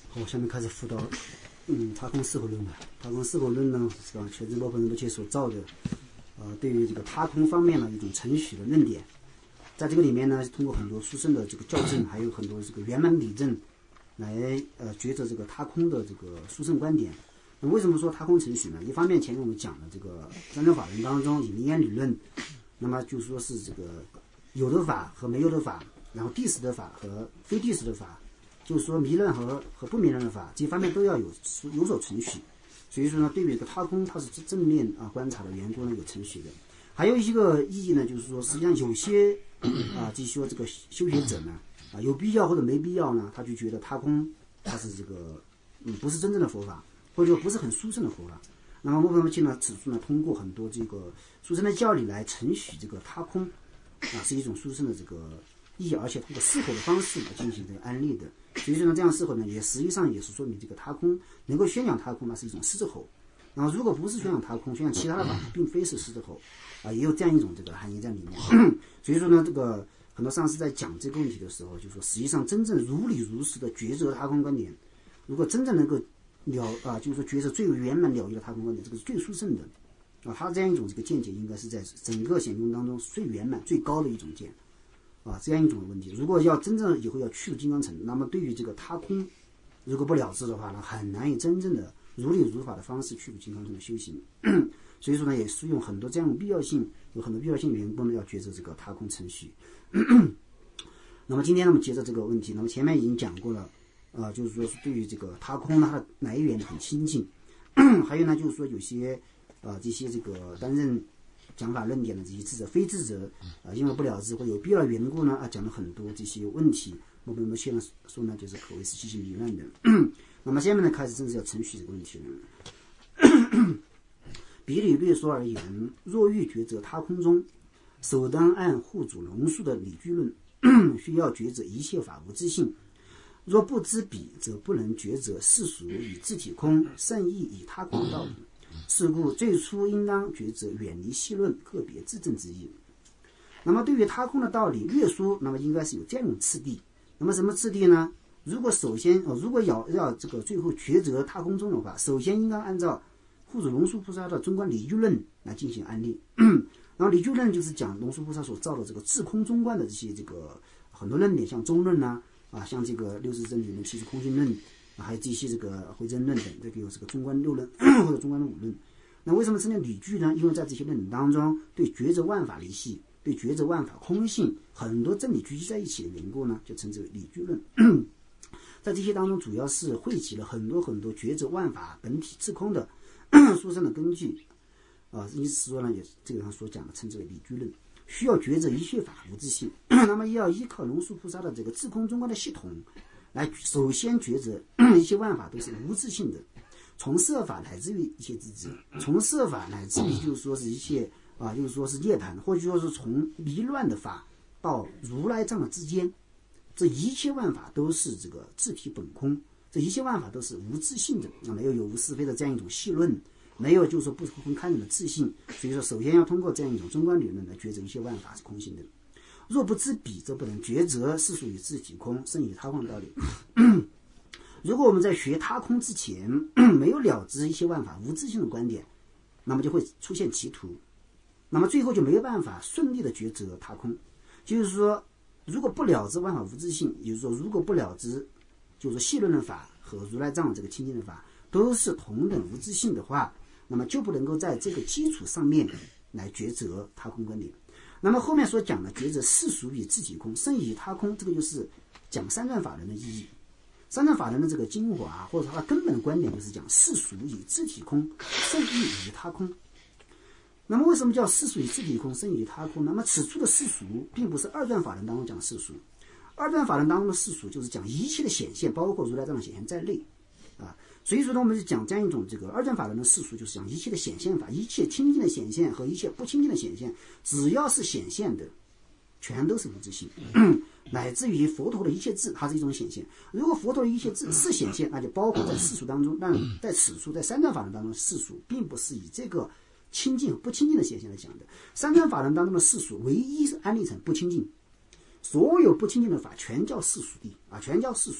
好，下面开始辅导他空四合论了。他空四合论呢，是吧？全知波本人目所造的对于这个他空方面呢一种程序的论点。在这个里面呢，通过很多书生的这个校正，还有很多这个圆满理证来抉择这个他空的这个书生观点。那为什么说他空程序呢？一方面前面我们讲的这个三种法门当中以名言理论，那么就说是这个有的法和没有的法，然后第十的法和非第十的法，就是说迷论和不迷论的法，这方面都要有所程序。所以说呢，对于这个他空，它是正面观察的缘故呢，有程序的。还有一个意义呢，就是说，实际上有些就是说这个修学者呢，有必要或者没必要呢，他就觉得他空它是这个不是真正的佛法，或者说不是很殊胜的佛法。那么莫凡呢指出呢，通过很多这个殊胜的教理来承许这个他空是一种殊胜的这个意义，而且通过适合的方式来进行这个安利的。所以说呢，这样适合呢，也实际上也是说明这个他空能够宣讲他空呢是一种狮子吼。然后如果不是宣讲他空，宣讲其他的法，并非是狮子吼也有这样一种这个含义在里面。所以说呢，这个很多上师在讲这个问题的时候，就说实际上真正如理如实的抉择他空观点，如果真正能够就是说抉择最圆满了义的他空观点，这个是最殊胜的他这样一种这个见解，应该是在整个显宗当中最圆满最高的一种见这样一种问题。如果要真正以后要去金刚城，那么对于这个他空如果不了知的话呢，很难以真正的如理如法的方式去金刚城的修行。所以说呢，也是用很多这样的必要性，有很多必要性缘故呢，要抉择这个他空程序。那么今天呢，我们接着这个问题，那么前面已经讲过了就是说对于这个他空呢，它的来源很亲近。还有呢，就是说有些这些这个担任讲法论点的这些智者非智者因为不了知或有必要缘故呢讲了很多这些问题。我们现在说呢，就是可谓是极其迷乱的。那么下面呢，开始正式要程序这个问题了。比理略说而言，若欲抉择他空中，首当按护主龙树的理据论，需要抉择一切法无自性。若不知彼，则不能抉择世俗以自体空，圣意以他空的道理。是故最初应当抉择远离细论，个别自证之意。那么对于他空的道理略说，那么应该是有这样一种次第。那么什么次第呢？如果首先如果要这个最后抉择他空中的话，首先应该按照护主龙树菩萨的中观理据论来进行安利。然后理据论就是讲龙树菩萨所造的这个自空中观的这些这个很多论点，像中论像这个六识真理论、七识空性论还有这些这个回真论等，这个有这个中观六论或者中观五论。那为什么称为理据呢？因为在这些论点当中，对抉择万法离系，对抉择万法空性，很多真理聚集在一起的缘故呢，就称之为理据论。在这些当中，主要是汇集了很多很多抉择万法本体自空的殊胜的根据因此说呢，也这个上所讲的称之为理据论。需要抉择一切法无自性，那么要依靠龙树菩萨的这个自空中观的系统来首先抉择一切万法都是无自性的，从色法乃至于一切自知，从色法乃至于就是说是一切就是说是涅槃，或者说是从迷乱的法到如来藏的之间，这一切万法都是这个自体本空，这一切万法都是无自性的，没有有无是非的这样一种细论，没有就是说不分开的自性。所以说首先要通过这样一种中观理论来抉择一切万法是空性的。若不知彼，则不能抉择世俗与自体空，生以他空道理。如果我们在学他空之前没有了知一切万法无自性的观点，那么就会出现歧途，那么最后就没有办法顺利的抉择他空。就是说如果不了知万法无自性，也就是说如果不了知就是细论的法和如来藏这个清净的法都是同等无自性的话，那么就不能够在这个基础上面来抉择他空观点。那么后面所讲的抉择世俗与自体空，生以他空，这个就是讲三转法轮的意义。三转法轮的这个精华或者它的根本的观点就是讲世俗以自体空，圣意以他空。那么为什么叫世俗以自体空，圣意以他空？那么此处的世俗并不是二转法轮当中讲的世俗，二转法轮当中的世俗就是讲一切的显现，包括如来藏的显现在内所以说呢，我们就讲这样一种这个二转法轮的世俗，就是讲一切的显现法，一切清净的显现和一切不清净的显现，只要是显现的全都是无自性乃至于佛陀的一切智它是一种显现。如果佛陀的一切智是显现，那就包括在世俗当中，但在此处在三转法轮当中世俗并不是以这个清净和不清净的显现来讲的。三转法轮当中的世俗唯一是安立成不清净，所有不清净的法全叫世俗谛全叫世俗。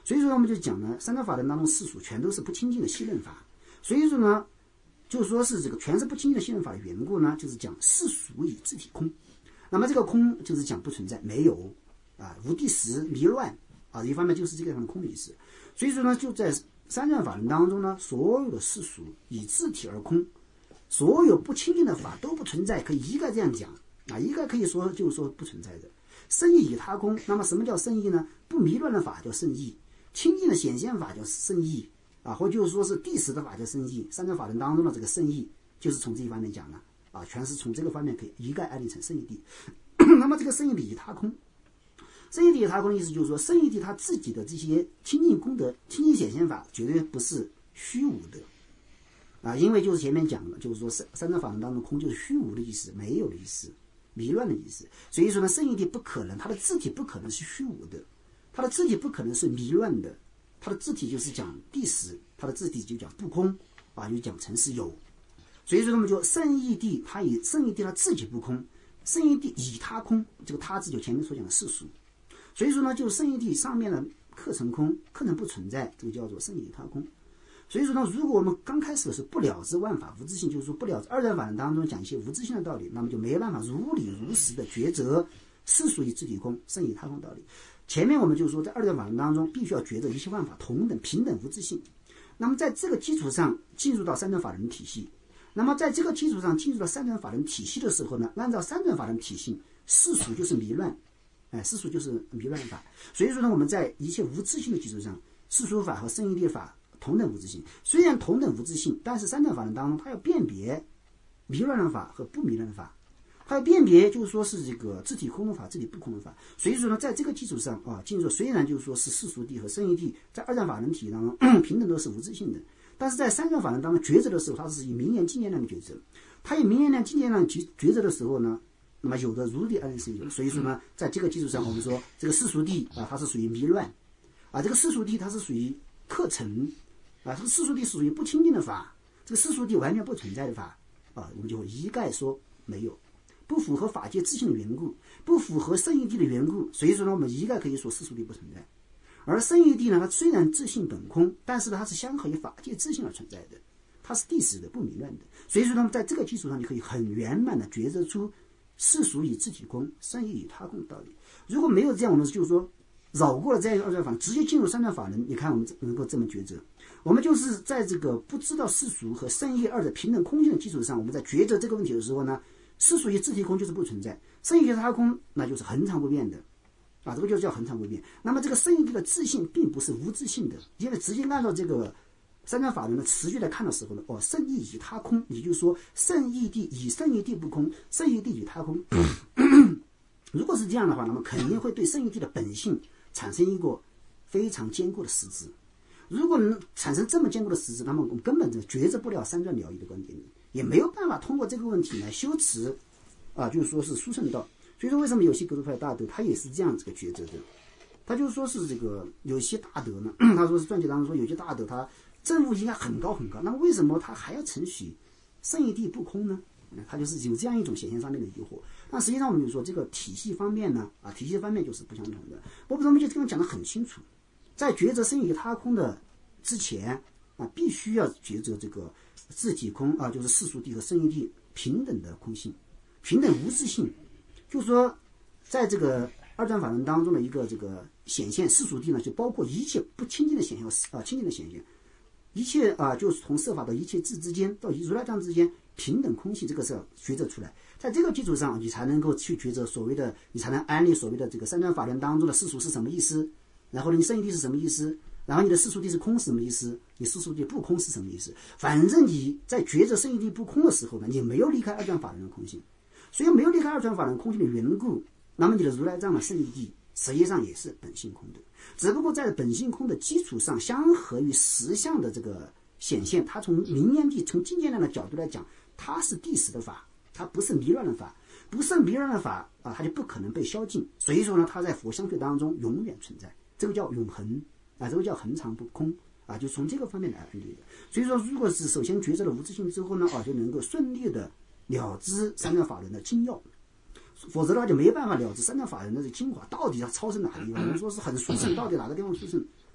所以说我们就讲呢，三条法轮当中世俗全都是不清净的信任法。所以说呢，就说是这个全是不清净的信任法的缘故呢，就是讲世俗以自体空。那么这个空就是讲不存在，没有啊，无第实迷乱啊，一方面就是这个地方的空的意思。所以说呢，就在三转法轮当中呢，所有的世俗以自体而空，所有不清净的法都不存在，可以一概这样讲啊，一概可以说就是说不存在的。圣义以他空，那么什么叫圣义呢？不迷乱的法叫圣义，清净的显现法叫圣义啊，或就是说是第十的法叫圣义。三转法轮当中的这个圣义，就是从这一方面讲了啊，全是从这个方面可以一概安立成圣义谛。那么这个圣义谛以他空，圣义谛以他空的意思就是说，圣义谛他自己的这些清净功德、清净显现法，绝对不是虚无的啊，因为就是前面讲了，就是说三转法轮当中空就是虚无的意思，没有的意思。迷乱的意思，所以说呢，圣义谛不可能，它的字体不可能是虚无的，它的字体不可能是迷乱的，它的字体就是讲第十，它的字体就讲不空啊，就讲成是有。所以说我们就圣义谛，它以圣义谛它自己不空，圣义谛以他空，这个他字就前面所讲的世俗。所以说呢，就圣义谛上面的课程空，课程不存在，这个叫做圣义他空。所以说呢，如果我们刚开始的时候不了知万法无自性，就是说不了知二转法轮当中讲一些无自性的道理，那么就没有办法如理如实的抉择世俗以自体空，圣以他空道理。前面我们就说，在二转法轮当中必须要抉择一切万法同等平等无自性，那么在这个基础上进入到三转法轮体系，那么在这个基础上进入到三转法轮体系的时候呢，按照三转法轮体系，世俗就是迷乱，世俗就是迷乱法。所以说呢，我们在一切无自性的基础上，世俗法和圣义谛法同等无自性，虽然同等无自性，但是三转法轮当中，它要辨别迷乱的法和不迷乱的法，它要辨别就是说是这个自体空的法、自体不空的法。所以说呢，在这个基础上啊，进入虽然就是说是世俗谛和圣义谛在二转法轮体当中平等都是无自性的，但是在三转法轮当中抉择的时候，它是以名言经验量的抉择。它以名言量经验量抉择的时候呢，那么有的如理安是有，所以说呢，在这个基础上，我们说这个世俗谛啊，它是属于迷乱啊，这个世俗谛它是属于课程。啊，这个世俗谛是属于不清净的法，这个世俗谛完全不存在的法啊，我们就会一概说没有，不符合法界自性的缘故，不符合圣义谛的缘故，所以说呢，我们一概可以说世俗谛不存在。而圣义谛呢，它虽然自性本空，但是呢，它是相合于法界自性而存在的，它是第十的，不迷乱的。所以说呢，在这个基础上，你可以很圆满的抉择出世俗以自体空，圣义以他空的道理。如果没有这样，我们就是说绕过了这样一个二转法，直接进入三转法轮，你看我们能够这么抉择。我们就是在这个不知道世俗和圣义二的平等空性的基础上，我们在抉择这个问题的时候呢，世俗与自体空就是不存在，圣义与他空那就是恒常不变的啊，这个就叫恒常不变。那么这个圣义的自性并不是无自性的，因为直接按照这个三转法轮的词句来看的时候呢，圣义以他空，也就是说圣义谛以圣义谛不空，圣义谛以他空。如果是这样的话，那么肯定会对圣义谛的本性产生一个非常坚固的实质。如果能产生这么坚固的实质，那么我们根本就抉择不了三转了义的观点，也没有办法通过这个问题来修持啊，就是说是殊胜道。所以说为什么有些格鲁派大德他也是这样子个抉择的，他就是说是这个有些大德呢，他说是传记当中说有些大德他证悟应该很高很高，那么为什么他还要承许圣义谛不空呢？他就是有这样一种显现上面的疑惑。那实际上我们就说这个体系方面呢，体系方面就是不相同的。我们就刚刚讲得很清楚，在抉择圣义他空的之前啊，必须要抉择这个自体空啊，就是世俗谛和圣义谛平等的空性，平等无自性。就是说，在这个二转法轮当中的一个这个显现世俗谛呢，就包括一切不清净的显现和清净的显现，一切就是从色法到一切智之间到如来藏之间平等空性，这个是要抉择出来。在这个基础上，你才能够去抉择所谓的，你才能安立所谓的这个三转法轮当中的世俗是什么意思，然后呢，你圣义谛是什么意思，然后你的世俗谛是空是什么意思，你世俗谛不空是什么意思。反正你在抉择圣义谛不空的时候呢，你没有离开二转法轮的空性，所以没有离开二转法轮空性的缘故，那么你的如来藏的圣义谛实际上也是本性空的，只不过在本性空的基础上，相合于实相的这个显现，它从名言谛、从境界量的角度来讲，它是第十的法，它不是迷乱的法，不是迷乱的法啊，它就不可能被消尽。所以说呢，它在佛相对当中永远存在，这个叫永恒啊，这个叫恒常不空啊，就从这个方面来安立的。所以说，如果是首先抉择了无自性之后呢，就能够顺利的了知三转法轮的精要。否则的话就没办法了知三转法轮的精华到底要超胜哪个地方。我们说是很殊胜，到底哪个地方殊胜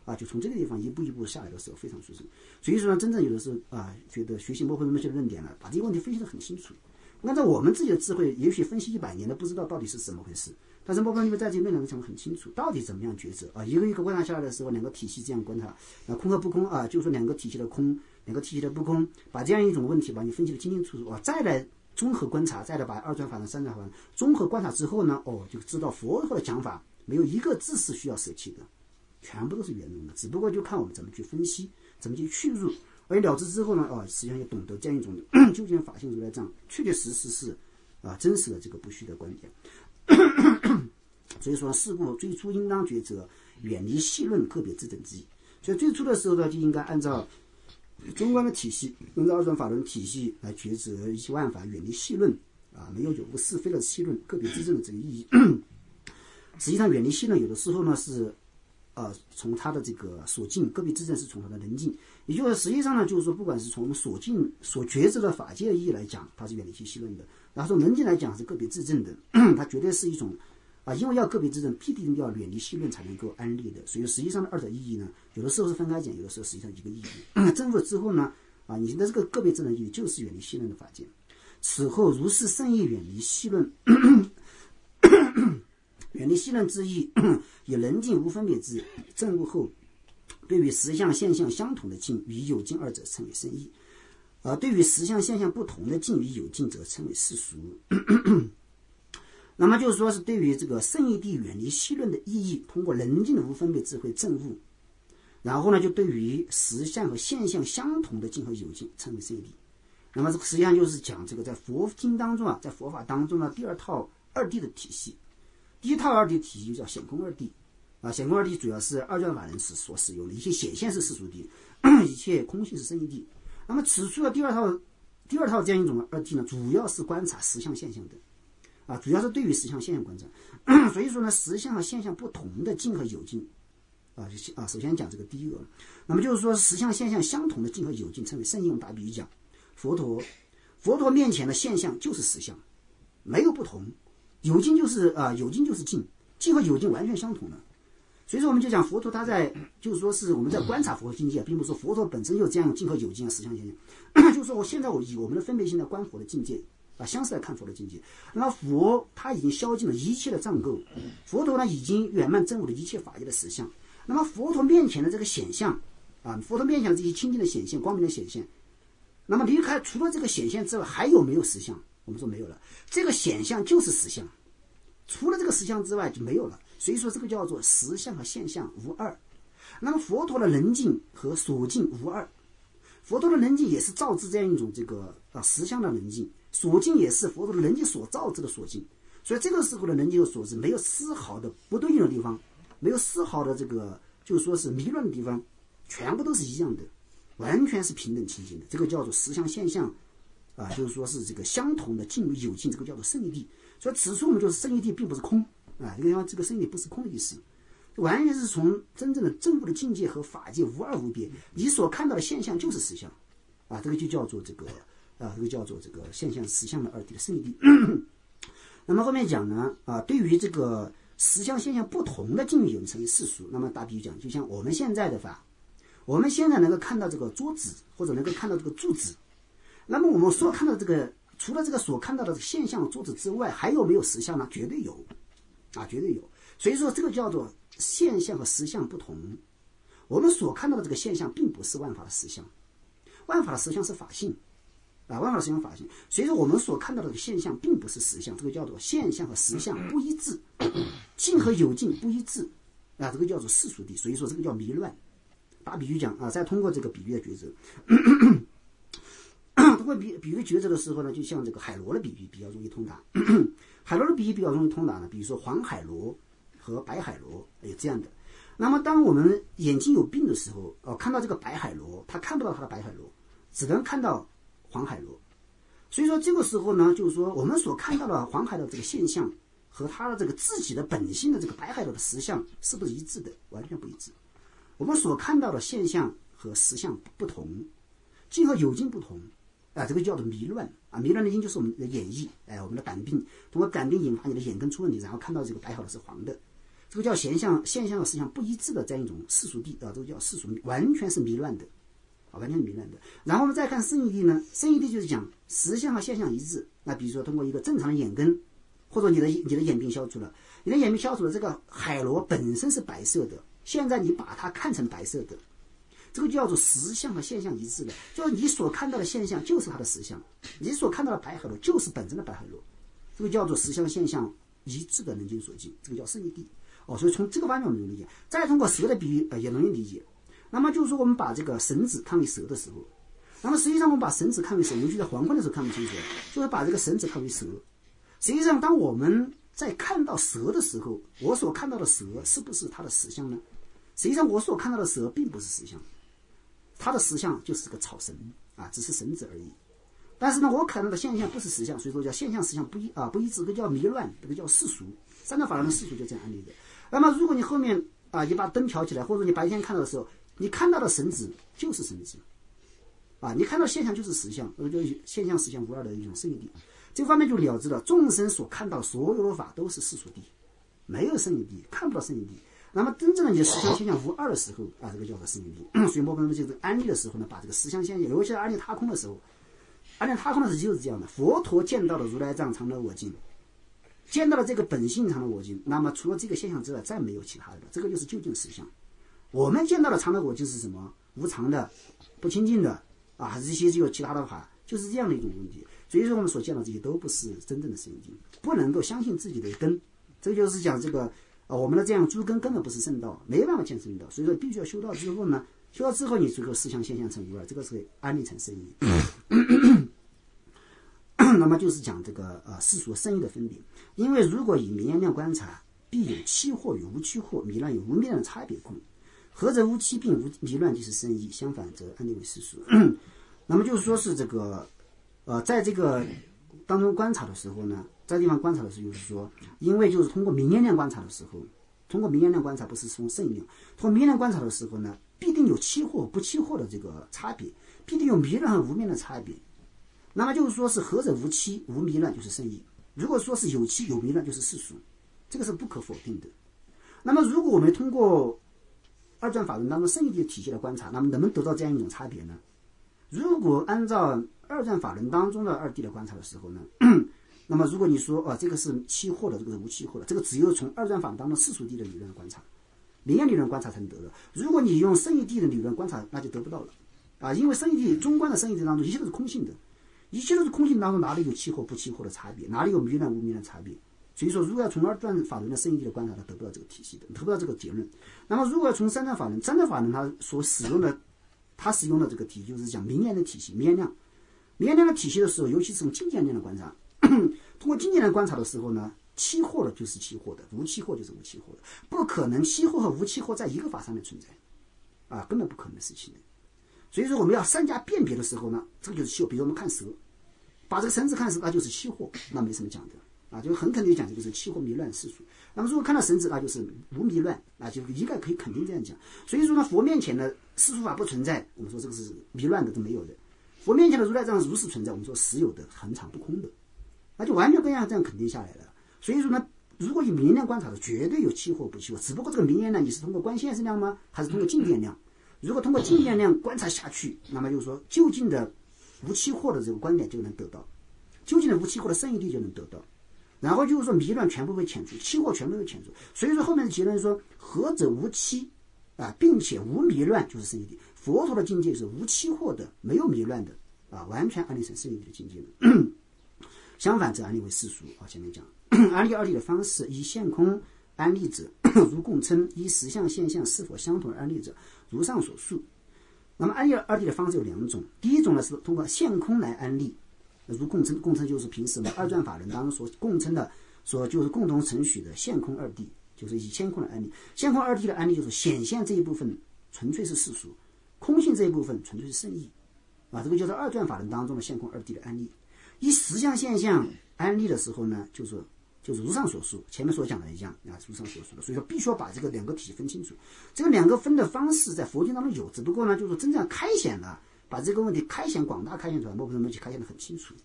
就从这个地方一步一步下来的时候非常顺顺。所以说呢，真正有的时候觉得学习摩诃人的论点呢，把这个问题分析得很清楚。按照我们自己的智慧，也许分析100年都不知道到底是怎么回事。但是摩诃人在这个论点上讲得很清楚，到底怎么样抉择一个一个观察下来的时候，两个体系这样观察，空和不空就是说两个体系的空，两个体系的不空，把这样一种问题把你分析得清清楚楚再来综合观察，再来把二转法轮、三转法轮综合观察之后呢，就知道佛陀的讲法没有一个字是需要舍弃的，全部都是圆融的，只不过就看我们怎么去分析，怎么去去入。而了知之后呢，实际上也懂得这样一种究竟法性如来藏确确实实是真实的这个不虚的观点。所以说，是故最初应当抉择远离细论个别自证之意。所以最初的时候呢，就应该按照中观的体系，按照二转法轮体系来抉择一切万法，远离细论没有有无是非的细论个别自证的这个意义。实际上，远离细论有的时候呢是从他的这个所境，个别自证是从他的能境，也就是实际上呢，就是说，不管是从所境所抉择的法界意义来讲，它是远离细论的；然后从能境来讲是个别自证的，它绝对是一种因为要个别自证，必定要远离细论才能够安立的。所以实际上的二者意义呢，有的时候是分开讲，有的时候实际上一个意义。证悟之后呢，你的这个个别自证意义就是远离细论的法界。此后如是圣意远离细论。远离细论之意，以能境无分别之证悟后，对于实相现象相同的境与有境二者称为圣意，对于实相现象不同的境与有境则称为世俗。那么就是说是对于这个圣意谛远离细论的意义，通过能境的无分别智慧证悟，然后呢，就对于实相和现象相同的境和有境称为圣意谛。那么这个实际上就是讲这个在佛经当中在佛法当中第二套二谛的体系。第一套二谛体系就叫显空二谛显空二谛主要是二转法轮所使用的，一切显现是世俗谛，一切空性是圣意谛。那么此处的第二套这样一种二谛呢，主要是观察实相现象的主要是对于实相现象观察。所以说呢，实相和现象不同的境和有境首先讲这个第一个。那么就是说实相现象相同的境和有境称为圣意。用打比喻讲，佛陀面前的现象就是实相，没有不同。有境就是有境就是境，境和有境完全相同的。所以说我们就讲佛陀他在就是说是我们在观察佛境界，并不是说佛陀本身就这样境和有境实相现象。就是说我现在以我们的分别心来观佛的境界相似来看佛的境界。那么佛他已经消尽了一切的障垢，佛陀呢已经圆满证悟了一切法界的实相。那么佛陀面前的这个显象佛陀面前的这些清净的显现、光明的显现，那么离开除了这个显现之外，还有没有实相？我们说没有了，这个显象就是实相，除了这个实相之外就没有了。所以说这个叫做实相和现象无二。那么佛陀的能境和所境无二，佛陀的能境也是造致这样一种这个实相的能境，所境也是佛陀的能境所造致的所境。所以这个时候的能境和所境没有丝毫的不对应的地方，没有丝毫的这个就是说是迷乱的地方，全部都是一样的，完全是平等清净的。这个叫做实相现象就是说是这个相同的境与有境，这个叫做圣意谛。所以此处我们就是圣意谛并不是空这个地方这个圣意谛不是空的意思，完全是从真正的证悟的境界和法界无二无别，你所看到的现象就是实相这个就叫做这个这个叫做这个现象实相的二谛的圣意谛。那么后面讲呢对于这个实相现象不同的境与有境称为世俗。那么打比喻讲，就像我们现在的法，我们现在能够看到这个桌子，或者能够看到这个柱子，那么我们所看到的这个除了这个所看到的现象桌子之外，还有没有实相呢？绝对有绝对有。所以说这个叫做现象和实相不同。我们所看到的这个现象并不是万法的实相，万法的实相是法性万法的实相法性。所以说我们所看到的这个现象并不是实相，这个叫做现象和实相不一致，境和有境不一致这个叫做世俗谛。所以说这个叫迷乱。打比喻讲再通过这个比喻的抉择通过比喻抉择的时候呢，就像这个海螺的比喻比较容易通达。海螺的比喻比较容易通达呢，比如说黄海螺和白海螺有这样的。那么当我们眼睛有病的时候看到这个白海螺，他看不到它的白海螺，只能看到黄海螺。所以说这个时候呢，就是说我们所看到的黄海的这个现象和它的这个自己的本性的这个白海螺的实相是不是一致的？完全不一致。我们所看到的现象和实相不同，境和有境不同这个叫做迷乱迷乱的因就是我们的眼翳我们的感病，通过感病引发你的眼根出问题，然后看到这个白海螺是黄的。 这个叫现象和实相不一致的这样一种世俗谛啊，这个叫世俗，完全是迷乱的啊，完全是迷乱的。然后我们再看圣义谛呢，圣义谛就是讲实相和现象一致。那比如说通过一个正常的眼根，或者你的眼病消除了，你的眼病消除了，这个海螺本身是白色的，现在你把它看成白色的，这个叫做实相和现象一致的，就是你所看到的现象就是它的实相，你所看到的白海螺就是本身的白海螺，这个叫做实相现象一致的能尽所尽，这个叫圣义谛哦。所以从这个方面我们能理解，再通过蛇的比喻也容易理解。那么就是说我们把这个绳子看为蛇的时候，那么实际上我们把绳子看为蛇，尤其在黄昏的时候看不清楚，就是把这个绳子看为蛇。实际上当我们在看到蛇的时候，我所看到的蛇是不是它的实相呢？实际上我所看到的蛇并不是实相，它的实相就是个草绳啊，只是绳子而已。但是呢，我看到的现象不是实相，所以说叫现象实相不一致，这个叫迷乱，这个叫世俗。三藏法轮的世俗就这样安利的。那么如果你后面你把灯调起来，或者你白天看到的时候，你看到的绳子就是绳子你看到现象就是实相，就现象实相无二的一种圣义谛。这方面就了知了众生所看到所有的法都是世俗谛，没有圣义谛，看不到圣义谛。那么真正的你的实相现象无二的时候这个叫做圣义谛。所以我们就是安利的时候呢，把这个实相现象，尤其是安利他空的时候，就是这样的。佛陀见到了如来藏常得我净，见到了这个本性常得我净，那么除了这个现象之外再没有其他的，这个就是究竟实相。我们见到的常得我净是什么？无常的、不清净的还是这些有其他的法，就是这样的一种问题。所以说我们所见到这些都不是真正的圣义谛，不能够相信自己的根。这个就是讲这个我们的这样诸根根本不是圣道，没办法见圣道，所以说必须要修道之后呢，修道之后你这个思想现象成无二，这个是安立成圣义。那么就是讲这个世俗圣义的分别。因为如果以明眼量观察，必有期惑与无期惑、迷乱与无迷乱的差别故，何者无期并无迷乱即是圣义，相反则安立为世俗。那么就是说是这个在这个当中观察的时候呢，在地方观察的时候，就是说，因为就是通过明眼量观察的时候，通过明眼量观察不是从圣义量，通过明眼量观察的时候呢，必定有期惑不期惑的这个差别，必定有迷乱和无迷乱的差别。那么就是说是何者无期无迷乱就是圣义，如果说是有期有迷乱就是世俗，这个是不可否定的。那么如果我们通过二转法轮当中圣义的体系来观察，那么能不能得到这样一种差别呢？如果按照二转法轮当中的二谛的观察的时候呢，那么如果你说这个是期惑的，这个是无期惑的，这个只有从二转法轮当中世俗谛的理论观察，明眼理论观察才能得到。如果你用圣义谛的理论观察，那就得不到了因为圣义谛中观的圣义谛当中一切都是空性的，一切都是空性当中哪里有期惑不期惑的差别，哪里有迷乱无迷乱的差别。所以说如果要从二转法轮的圣义谛的观察，它得不到这个体系的，得不到这个结论。那么如果要从三转法轮它所使用的这个体就是讲明眼的体系，明眼量的体系的时候，尤其是从境界量的观察，通过境界量观察的时候呢，期惑的就是期惑的，无期惑就是无期惑的，不可能期惑和无期惑在一个法上面存在根本不可能的事情的。所以说我们要三家辨别的时候呢，这个就是期惑。比如我们看蛇，把这个绳子看蛇，那就是期惑，那没什么讲的就很肯定讲这个是期惑迷乱世俗。那么如果看到绳子，那就是无迷乱，就应该可以肯定这样讲。所以说呢，佛面前的世俗法不存在，我们说这个是迷乱的，都没有的。佛面前的如来藏如实存在，我们说实有的，恒常不空的，那就完全这样肯定下来了。所以说呢，如果以明眼量观察的，绝对有期惑不期惑，只不过这个明眼量你是通过观现实量吗，还是通过境界量？如果通过境界量观察下去，那么就是说究竟的无期惑的这个观点就能得到，究竟的无期惑的圣义谛就能得到。然后就是说迷乱全部被遣除，期惑全部被遣除。所以说后面的结论说何者无期并且无迷乱就是圣义谛。佛陀的境界是无期惑的，没有迷乱的完全安立成圣义谛的境界了。相反则安立为世俗前面讲安立二谛的方式，以现空安立者如共称，依实相现象是否相同而安立者如上所述。那么安立二谛的方式有两种，第一种呢是通过现空来安立，如共称，共称就是平时呢二转法轮当中所共称的，就是共同承许的现空二谛，就是以现空的安立。现空二谛的安立就是显现这一部分纯粹是世俗，空性这一部分纯粹是圣义这个就是二转法轮当中的现空二谛的安立。以实相现象安立的时候呢，就是如上所述，前面所讲的一样如上所述的。所以说必须要把这个两个体系分清楚。这个两个分的方式在佛经当中有，只不过呢就是真正开显了，把这个问题开显广大开显出来，莫不能去开显得很清楚。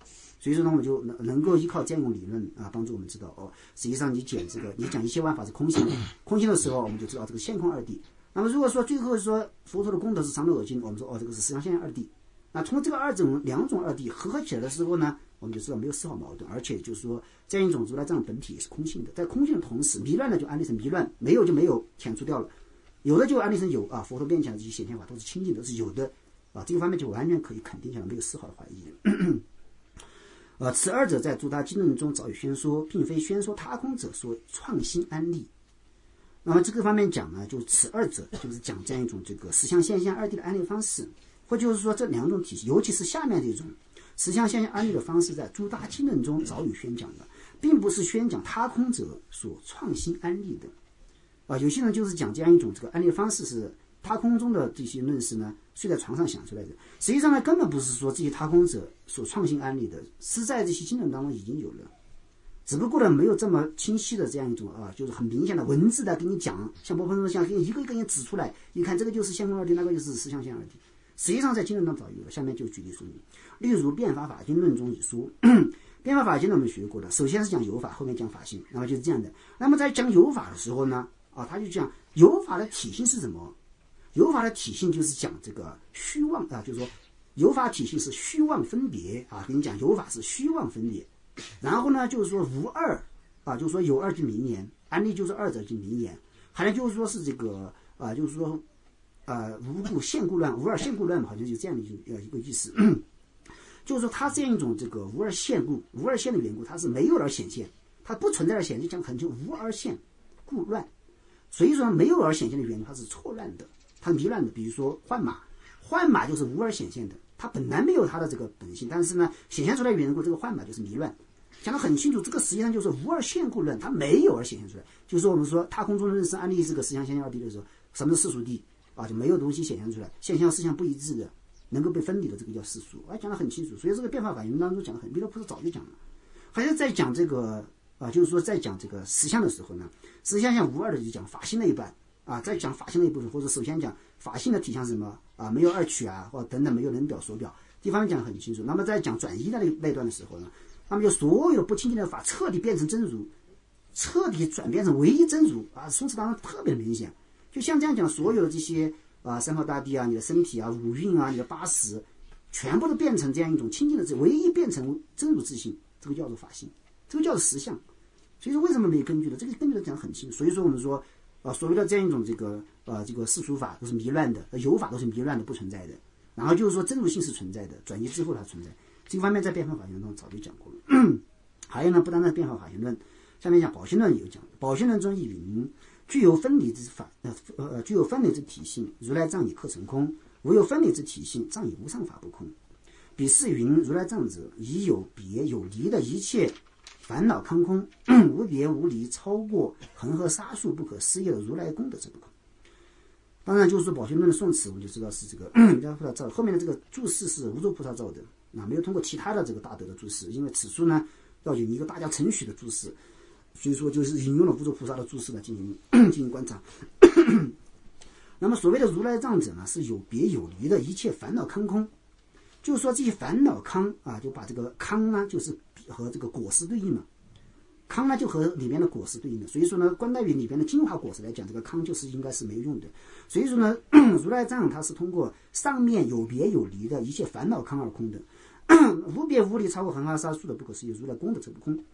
所以说呢，我们就能够依靠这样一种理论啊，帮助我们知道实际上你讲一切万法是空性的，空性的时候，我们就知道这个现空二谛。那么如果说最后说佛陀的功德是常乐我净，我们说这个是实相现象二谛。那从这个两种二谛合起来的时候呢，我们就知道没有丝毫矛盾，而且就是说这样一种如来藏本体也是空性的，在空性的同时，迷乱的就安立成迷乱，没有就没有，遣除掉了，有的就安立成有啊。佛陀面前的这些显现法都是清净的，是有的啊，这个方面就完全可以肯定下来，没有丝毫的怀疑。此二者在诸大经论中早已宣说，并非宣说他空者所创新安立。那么这个方面讲呢，就此二者就是讲这样一种这个实相现象二谛的安立方式，或就是说这两种体系，尤其是下面这种实相现象安立的方式，在诸大经论中早已宣讲的，并不是宣讲他空者所创新安立的。有些人就是讲这样一种这个安立的方式是他空中的这些论事呢，睡在床上想出来的。实际上呢，根本不是说这些他空者所创新安立的，是在这些经论当中已经有了，只不过呢没有这么清晰的这样一种就是很明显的文字的给你讲，像波波说像给你一个一个人指出来，你看这个就是现空二谛，那个就是实相现二谛。实际上在经论当中早有了，下面就举例说明。例如变法法经论中已说，变法法经我们学过的，首先是讲有法，后面讲法性，那么就是这样的。那么在讲有法的时候呢，他就讲有法的体性是什么？有法的体性就是讲这个虚妄就是说有法体性是虚妄分别跟你讲有法是虚妄分别。然后呢，就是说无二就是说有二即名言，安立就是二者即名言，还有就是说是这个就是说无故现故乱，无二现故乱嘛，好像就这样的一个意思。就是说它这样一种这个无二现故，无二现的缘故，它是没有而显现，它不存在而显现，讲很清无而现故乱。所以说没有而显现的缘故，它是错乱的，它是迷乱的。比如说幻马就是无而显现的，它本来没有它的这个本性，但是呢显现出来的缘故，这个幻马就是迷乱。讲得很清楚，这个实际上就是无二现故论，它没有而显现出来。就是说我们说他空中的认识安立这个实相现象二谛的时候，什么是世俗谛就没有东西显现出来，现象事项不一致的，能够被分离的，这个叫世俗。讲得很清楚。所以这个变法法经当中讲得很，弥勒菩萨早就讲了。还是在讲这个就是说在讲这个实相的时候呢，实相像无二的就讲法性那一半在讲法性那一部分，或者首先讲法性的体相是什么没有二取或等等，没有人表所表，地方讲得很清楚。那么在讲转移的那段的时候呢，那么就所有的不清净的法彻底变成真如，彻底转变成唯一真如从此当中特别明显。就像这样讲，所有的这些三号大地你的身体五蕴你的八识，全部都变成这样一种清净的唯一变成真如自性，这个叫做法性，这个叫做实相。所以说为什么没有根据的？这个根据的讲得很清楚。所以说我们说所谓的这样一种这个世俗法都是迷乱的，有法都是迷乱的，不存在的。然后就是说真如性是存在的，转移之后它存在。这个方面在变法法经中早就讲过了。还有呢，不单单变法法经论，下面讲宝性论也有讲。宝性论中亦云：具有分离之法，具有分离之体性，如来藏以刻成空；无有分离之体性，藏以无上法不空。彼是云：如来藏者，以有别有离的一切烦恼空空，无别无离，超过恒河沙数不可思议的如来功德之不空。当然，就是说宝性论的宋词，我们就知道是这个弥勒菩萨造的，后面的这个注释是无著菩萨造的。没有通过其他的这个大德的注释，因为此书呢要有一个大家承许的注释，所以说就是引用了无著菩萨的注释来进行观察。那么所谓的如来藏者呢，是有别有离的一切烦恼空空，就是说这些烦恼康就把这个康呢就是和这个果实对应了，康呢就和里面的果实对应的。所以说呢，观待于里边的精华果实来讲，这个康就是应该是没有用的。所以说呢，如来藏它是通过上面有别有离的一切烦恼康而空的，无别无离，超过恒河沙数的不可思议如来功德之不空。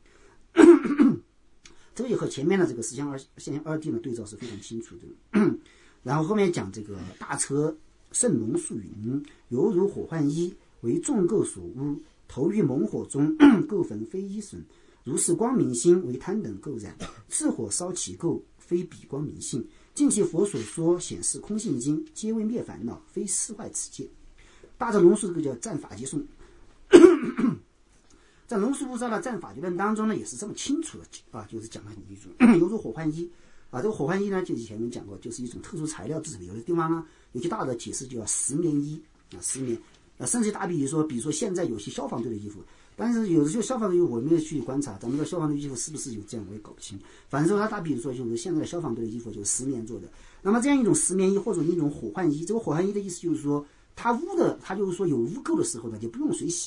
这个也和前面的这个实相现象二谛的对照是非常清楚的。然后后面讲这个大车圣龙树云：犹如火幻衣，为众垢所污，投于猛火中，垢焚非一损。如是光明心，为贪等垢染，炽火烧起垢，非彼光明性。尽其佛所说显示空性经，皆为灭烦恼，非失坏此界。大乘龙树这个叫赞法界颂。在龙树菩萨的赞法界论当中呢，也是这么清楚的就是讲了一种犹如火幻衣这个火幻衣呢，就以前我们讲过，就是一种特殊材料制成的。有的地方呢，有些大的解释就叫石棉衣石棉甚至打比如说现在有些消防队的衣服，但是有的就消防队我没有去观察，咱们的消防队衣服是不是有这样，我也搞不清。反正说他打比如说就是现在的消防队的衣服就是石棉做的。那么这样一种石棉衣或者一种火幻衣，这个火幻衣的意思就是说它就是说有污垢的时候呢，就不用水洗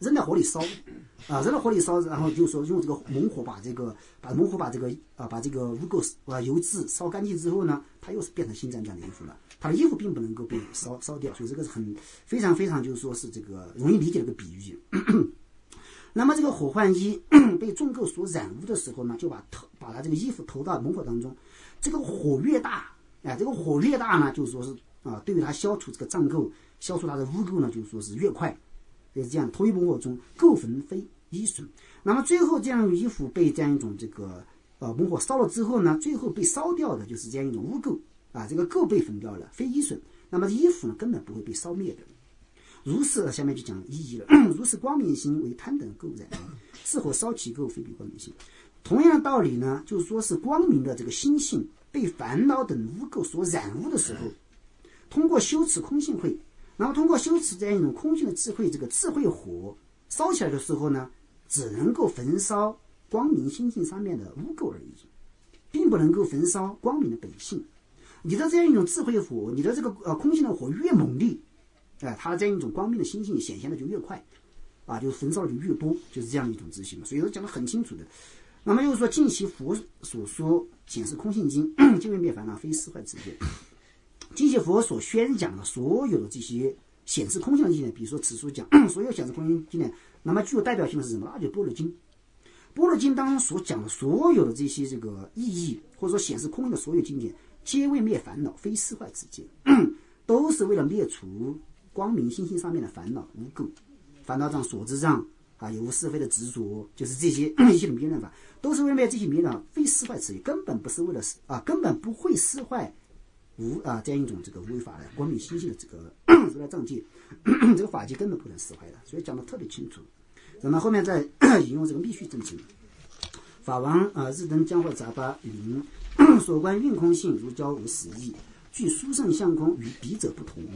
扔到火里烧，扔到火里烧，然后就说用这个猛火把这个污垢油脂烧干净之后呢，它又是变成新这样的衣服了。它的衣服并不能够被烧掉，所以这个是非常非常就是说是这个容易理解的一个比喻。那么这个火浣衣被重垢所染污的时候呢，就把它这个衣服投到猛火当中，这个火越大，这个火越大呢，就是说是对于它消除这个脏垢、消除它的污垢呢，就是说是越快。就是这样，投于猛火中，垢焚非衣损。那么最后这样衣服被这样一种这个猛火烧了之后呢，最后被烧掉的就是这样一种污垢这个垢被焚掉了，非衣损。那么衣服呢，根本不会被烧灭的。如是，下面就讲意义了。如是光明心为贪等垢染，是火烧其垢，非彼光明心。同样的道理呢，就是说是光明的这个心性被烦恼等污垢所染污的时候，通过修持空性慧，然后通过修持这样一种空性的智慧，这个智慧火烧起来的时候呢，只能够焚烧光明心性上面的污垢而已，并不能够焚烧光明的本性。你的这样一种智慧火，你的这个空性的火越猛烈，它的这样一种光明的心性显现的就越快，就是焚烧的就越多，就是这样的一种自信。所以说讲得很清楚的。那么就是说，尽其佛所说显示空性经，尽未灭烦恼，非四坏之见。尽其佛所宣讲的所有的这些显示空性的经典，比如说此书讲所有显示空性经典，那么具有代表性的是什么？那就般若经。般若经当中所讲的所有的这些这个意义，或者说显示空性的所有经典，皆为灭烦恼，非四坏之见，都是为了灭除光明心性上面的烦恼污垢，烦恼障、所知障有无是非的执着，就是这些一切的迷乱法，都是为了灭这些迷乱，非四坏之意，根本不是为了根本不会撕坏这样一种这个无为法的光明心性的这个如来藏界，这个法界根本不能撕坏的，所以讲得特别清楚。然后后面再引用这个密续证经，法王日登江会杂巴云：所观运空性如胶无实义，具殊胜相空，与彼者不同。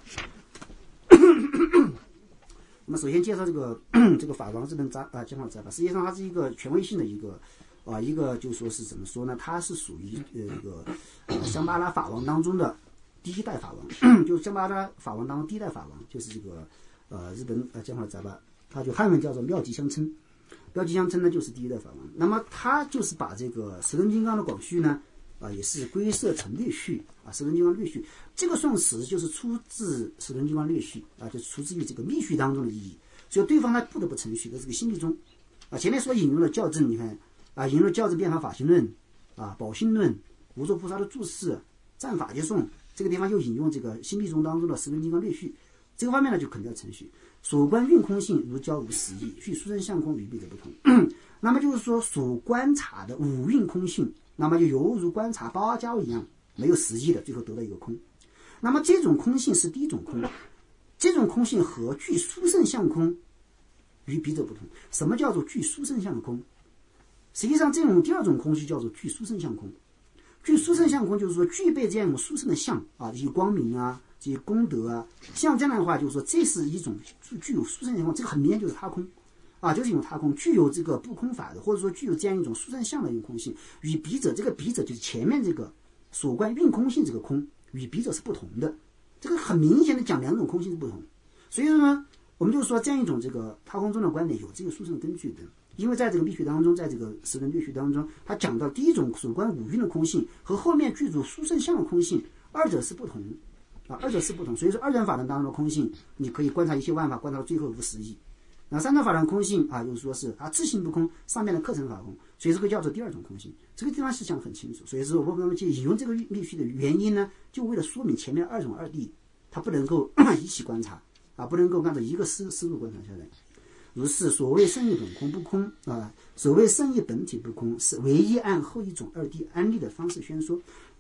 那么首先介绍这个法王日登江会杂巴，实际上它是一个权威性的一个就说是怎么说呢？它是属于一个香巴拉法王当中的第一代法王，就是香巴拉法王当中第一代法王，就是这个日本江会杂巴，他就汉文叫做妙吉相称。妙吉相称呢就是第一代法王。那么他就是把这个十轮金刚的广序呢也是归摄成略序十轮金刚略序，这个宋词就是出自十轮金刚略序就是出自于这个密序当中的意义，所以对方呢不得不承许的这个心密中前面所引用的教证，你看引用了教证变法法性论宝性论、无著菩萨的注释、赞法界颂，这个地方又引用这个心密中当中的十轮金刚略序，这个方面呢就肯定要承许。所观运空性如胶无实义，具殊胜相空，与彼者不同。那么就是说所观察的五蕴空性，那么就犹如观察包胶一样，没有实义的，最后得到一个空。那么这种空性是第一种空，这种空性和具殊胜相空与彼者不同。什么叫做具殊胜相空？实际上这种第二种空性叫做具殊胜相空。具殊胜相空就是说具备这样一种殊胜的相这些光明这些功德像这样的话，就是说这是一种具有殊胜相空，这个很明显就是他空就是一种他空，具有这个不空法的，或者说具有这样一种殊胜相的一种空性。与彼者，这个彼者就是前面这个所观运空性这个空，与彼者是不同的，这个很明显的讲两种空性是不同。所以说呢，我们就说这样一种这个他空中的观点有这个殊胜根据的。因为在这个密序当中，在这个十轮略序当中，他讲到第一种所观五蕴的空性和后面具足殊胜相的空性，二者是不同二者是不同。所以说二等法轮当中的空性，你可以观察一切万法，观察到最后无实义。那三等法轮空性就是说是自性不空，上面的课程法空，所以这个叫做第二种空性。这个地方是讲得很清楚。所以说我们去引用这个密序的原因呢，就为了说明前面二种二谛，它不能够一起观察不能够按照一个思路观察下来。如是所谓圣义本空不空所谓圣义本体不空，是唯一按后一种二谛安立的方式宣说，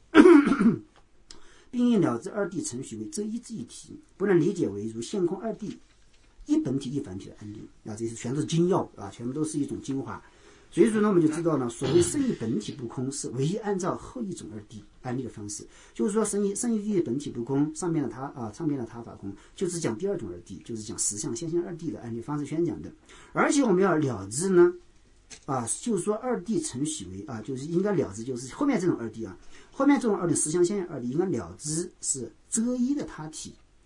并应了知二谛程序为这一之一体，不能理解为如现空二谛一本体一反体的安立这些全都是精要全部都是一种精华。所以说呢，我们就知道呢，所谓圣义本体不空，是唯一按照后一种二谛安立的方式，就是说圣义本体不空，上面的他法空，就是讲第二种二谛，就是讲实相现象二谛的安立方式宣讲的。而且我们要了知呢就是说二谛程许为就是应该了知，就是后面这种二谛后面这种二谛实相现象二谛应该了知是遮一的他体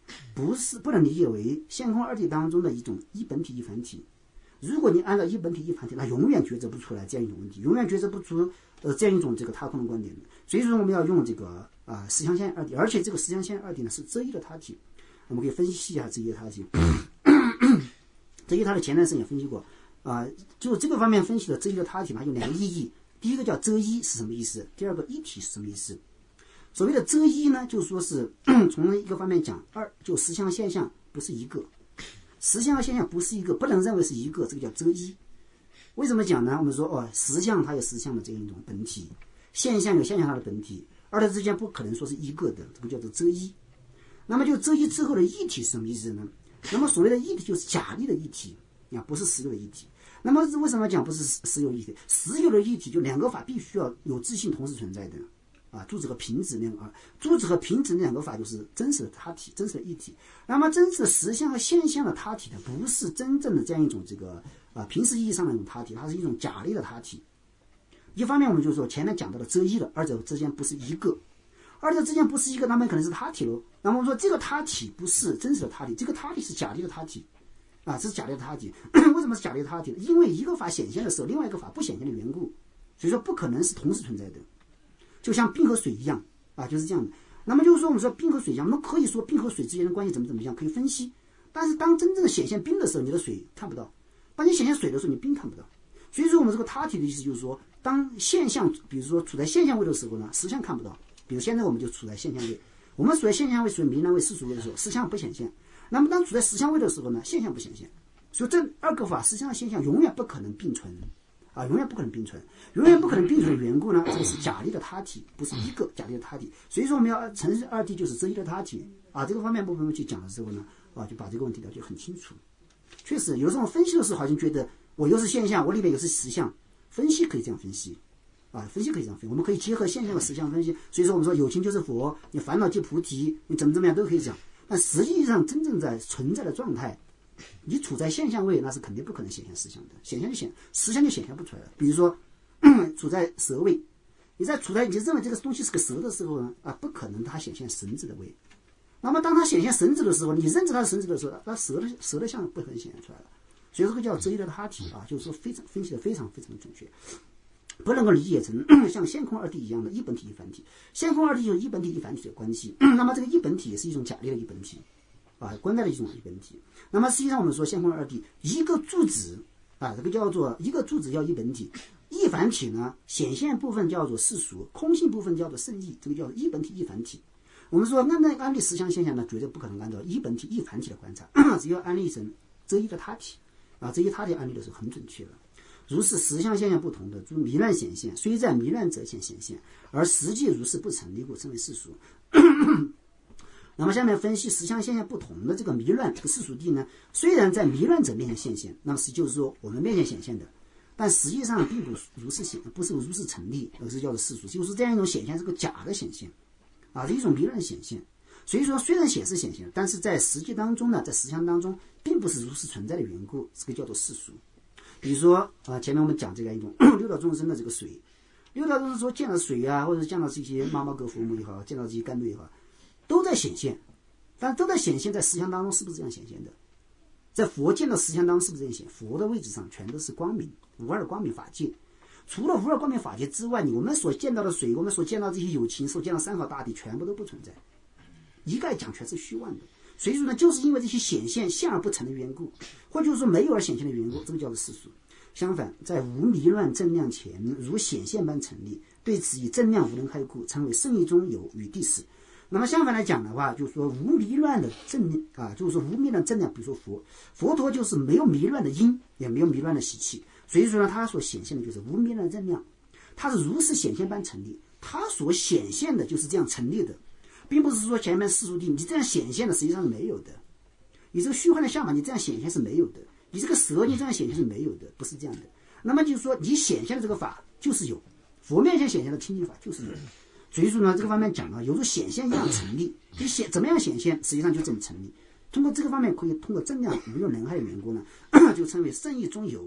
不能理解为现空二体当中的一种一本体一反体。如果你按照一本体一反体，那永远抉择不出来这样一种问题，永远抉择不出这样一种这个他空的观点。所以说我们要用这个实相现象二体，而且这个实相现象二体呢是择一的他体。我们可以分析一下择一的他体。择一他的前段时间也分析过就这个方面分析的择一的他体呢有两个意义。第一个叫择一是什么意思？第二个一体是什么意思？所谓的择一呢，就是说是从一个方面讲，就实相现象不是一个，实相现象不是一个，不能认为是一个，这个叫择一。为什么讲呢？我们说实相它有实相的这样一种本体，现象有现象它的本体，二者之间不可能说是一个的，这个叫做择一。那么就择一之后的一体是什么意思呢？那么所谓的一体就是假立的一体不是实有的一体。那么为什么讲不是实有一体？实有的一体就两个法必须要有自性同时存在的柱子和平直柱子和平直两个法就是真实的他体，真实的一体。那么真实的实相和现象的他体呢，不是真正的这样一种这个平时意义上的一种他体，它是一种假立的他体。一方面我们就说前面讲到的择一了，二者之间不是一个，二者之间不是一个，那么可能是他体喽。那么我们说这个他体不是真实的他体，这个他体是假立的他体这是假立的他体。为什么是假立的他体呢？因为一个法显现的时候，另外一个法不显现的缘故，所以说不可能是同时存在的。就像冰和水一样就是这样的。那么就是说我们说冰和水一样，我们可以说冰和水之间的关系怎么样，可以分析。但是当真正的显现冰的时候，你的水看不到；当你显现水的时候，你冰看不到。所以说我们这个他体的意思就是说，当现象比如说处在现象位的时候呢，实相看不到。比如现在我们就处在现象位，我们处在现象位属于糜烂位世俗位的时候，实相不显现。那么当处在实相位的时候呢，现象不显现。所以这二个法实相和现象永远不可能并存永远不可能并存，永远不可能并存的缘故呢，这个是假立的他体，不是一个假立的他体。所以说我们要承认二体就是择一的他体这个方面部分去讲的时候呢就把这个问题了解很清楚。确实有时候分析的时候好像觉得我又是现象，我里面又是实相，分析可以这样分析分析可以这样分析，我们可以结合现象和实相分析。所以说我们说有情就是佛，你烦恼即菩提，你怎么样都可以讲。但实际上真正在存在的状态，你处在现象位，那是肯定不可能显现实相的，实相就显现不出来了。比如说处在蛇位，你认为这个东西是个蛇的时候呢不可能它显现绳子的位。那么当它显现绳子的时候，你认知它是绳子的时候，那蛇的相不可能显现出来了。所以这个叫择一的他体就是说非常分析的非常非常的准确，不能够理解成像现空二体一样的一本体一反体。现空二体就是一本体一反体的关系那么这个一本体也是一种假立的一本体观待的一种一本体。那么实际上我们说现空二体一个柱子这个叫做一个柱子叫一本体，一反体呢显现部分叫做世俗，空性部分叫做圣意，这个叫做一本体一反体。我们说按立实相现象呢，绝对不可能按照一本体一反体的观察只要安立成择一的他体择一他体安立的是很准确的。如是实相现象不同的，如糜烂显现，虽在糜烂者显现，而实际如是不成立故，称为世俗那么下面分析实相现象不同的这个糜烂这个世俗谛呢，虽然在糜烂者面前显现，那么就是说我们面前显现的，但实际上并不如是不是如是成立，而是叫做世俗，就是这样一种显现是个假的显现是一种糜烂显现。所以说虽然显示显现，但是在实际当中呢，在实相当中并不是如是存在的缘故，这个叫做世俗。比如说前面我们讲这个一种六道众生的这个水，六道众生说见到水或者见到这些妈妈狗佛母也好，见到这些甘露也好，都在显现，但都在显现在实相当中是不是这样显现的？在佛见到实相当中是不是这样显？佛的位置上全都是光明，无二光明法界。除了无二光明法界之外，我们所见到的水，我们所见到这些有情，所见到三好大地，全部都不存在，一概讲全是虚妄的。所以说呢，就是因为这些显现现而不成的缘故，或者就是说没有而显现的缘故，这个叫做世俗。相反，在无迷乱正量前，如显现般成立，对此以正量无能开故，称为圣意中有与第四。那么相反来讲的话，就是说无迷乱的正就是说无迷乱正量，比如说佛陀就是没有迷乱的因，也没有迷乱的习气，所以说呢，他所显现的就是无迷乱正量，他是如是显现般成立，他所显现的就是这样成立的，并不是说前面世俗谛你这样显现的实际上是没有的，你这个虚幻的相法你这样显现是没有的，你这个蛇你这样显现是没有的，不是这样的。那么就是说你显现的这个法就是有，佛面前显现的清净法就是有。所以说呢，这个方面讲有如显现一样成立，你怎么样显现实际上就这么成立。通过这个方面可以通过正量没有能害的缘故呢就称为圣意中有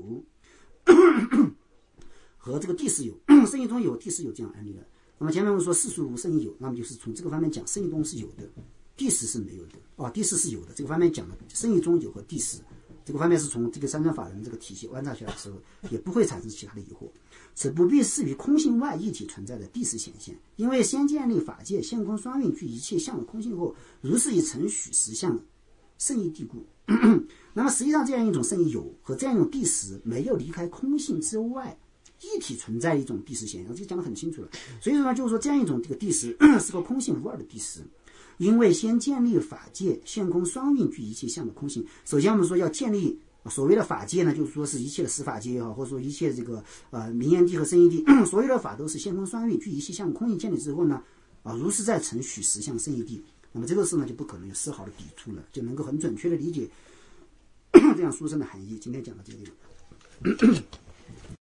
和这个第四有圣意中有第四有这样安立的。那么前面我们说世俗无圣意有，那么就是从这个方面讲圣意中是有的，第四是没有的第四是有的，这个方面讲的圣意中有和第四，这个方面是从这个三权法人这个体系观察起来的时候，也不会产生其他的疑惑。此不必视于空性外一体存在的第四显现，因为先建立法界现空双运具一切相的空性后，如是以承许实相圣意地故。那么实际上这样一种圣意有和这样一种第十没有离开空性之外一体存在一种第十显现，这讲得很清楚了。所以说呢，就是说这样一种这个第十是个空性无二的第十，因为先建立法界现空双运具一切相的空性。首先我们说要建立所谓的法界呢，就是说是一切的十法界也好，或者说一切这个明眼地和生意地，所有的法都是现空双运具一切相的空性建立之后呢，如是在承许实相生意地，那么这个事呢就不可能有丝毫的抵触了，就能够很准确的理解这样书生的含义。今天讲到这里。